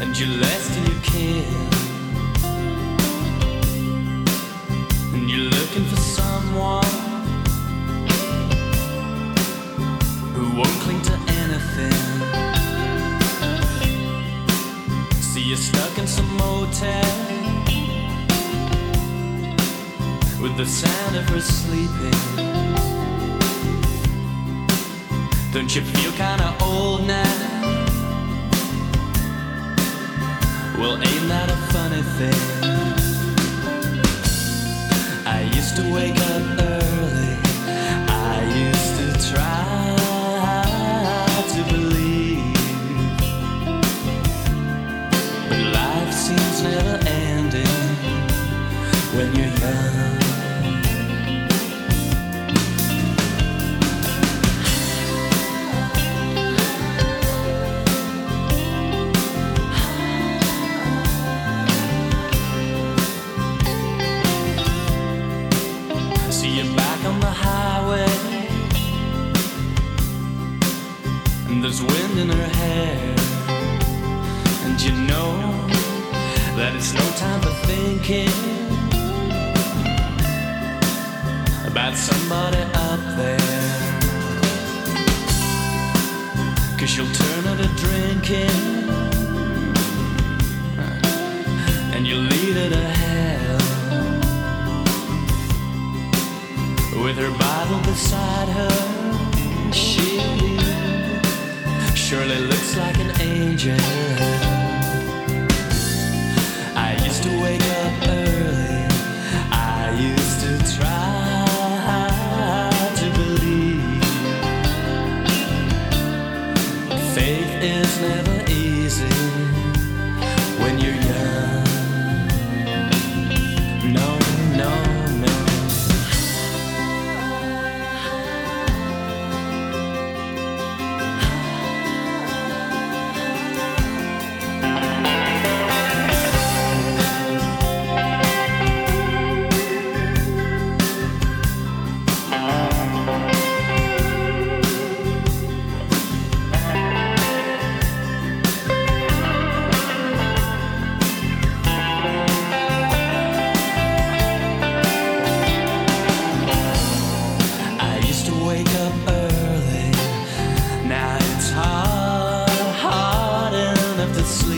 and you less till you can. And you're looking for someone who won't cling to anything. See, you're stuck in some motel with the sound of her sleeping. Don't you feel kinda old now? Well, ain't that a funny thing? I used to wake up early, I used to try to believe, but life seems never ending when you're young. There's wind in her hair, and you know that it's no time for thinking about somebody up there, 'cause you'll turn her to drinking and you'll lead her to hell with her Bible beside her. She surely looks like an angel. I used to wake up early, I used to try to believe. Faith is never easy when you're young. No, no, no. Sleep.